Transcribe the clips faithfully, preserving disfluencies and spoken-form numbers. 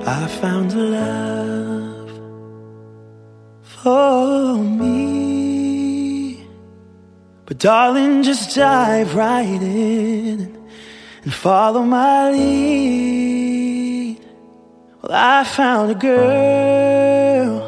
I found a love for me. But darling, just dive right in and follow my lead. Well, I found a girl,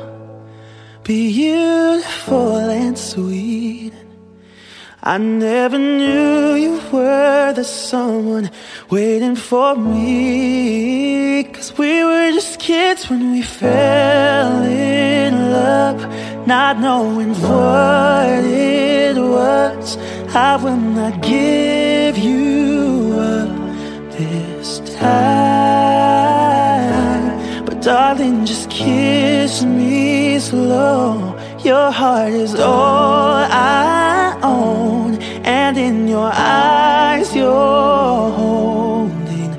beautiful and sweet. I never knew you were the someone waiting for me. 'Cause we were just kids when we fell in love, not knowing what it was. I will not give you up this time. But darling, just kiss me slow. Your heart is all I own, and in your eyes you're holding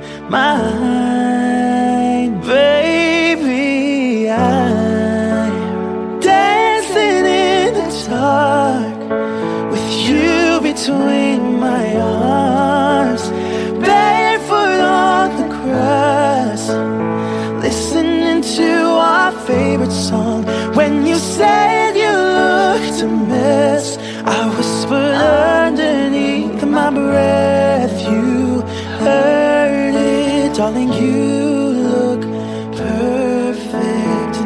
mine. Baby, I'm dancing in the dark with you between my arms, barefoot on the grass, listening to our favorite song. When you said you looked a mess, I whispered underneath my breath. You heard it, darling, you look perfect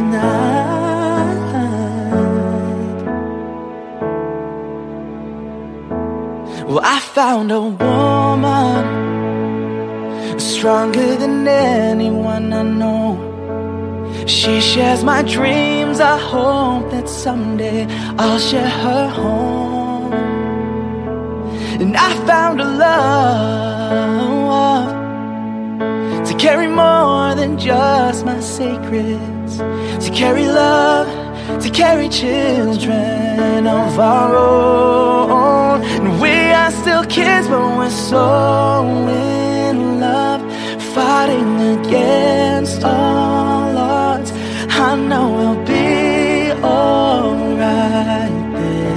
tonight. Well, I found a woman stronger than anyone I know. She shares my dreams. I hope that someday I'll share her home. And I found a love to carry more than just my secrets, to carry love, to carry children of our own. And we are still kids, but we're so in love, fighting against all odds. I know we'll be alright this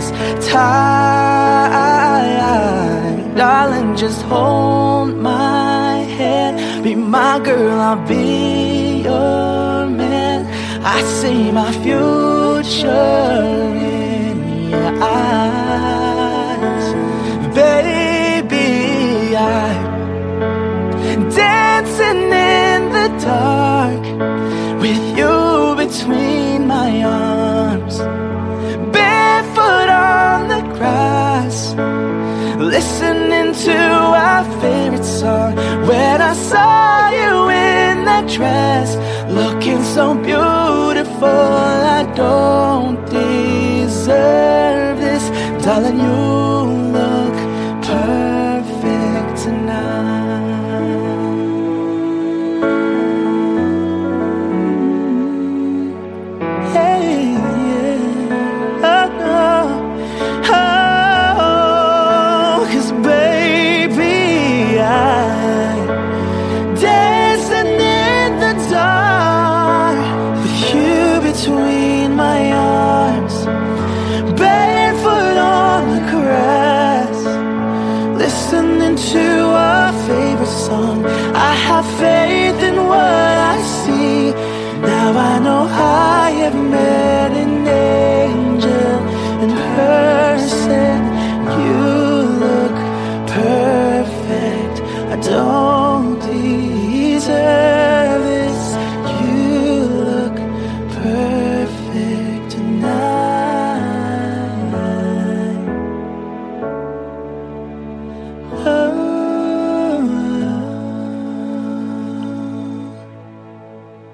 time. Darling, just hold my hand, be my girl, I'll be your man. I see my future in your eyes. Baby, I'm dancing in the dark with you between my arms, barefoot on the grass, listening to our favorite song. When I saw you in that dress, looking so beautiful, I don't deserve this. Darling, you look perfect tonight. Between my arms, barefoot on the grass, listening to our favorite song. I have faith in what I see. Now I know I have met an angel in person. You look perfect. I don't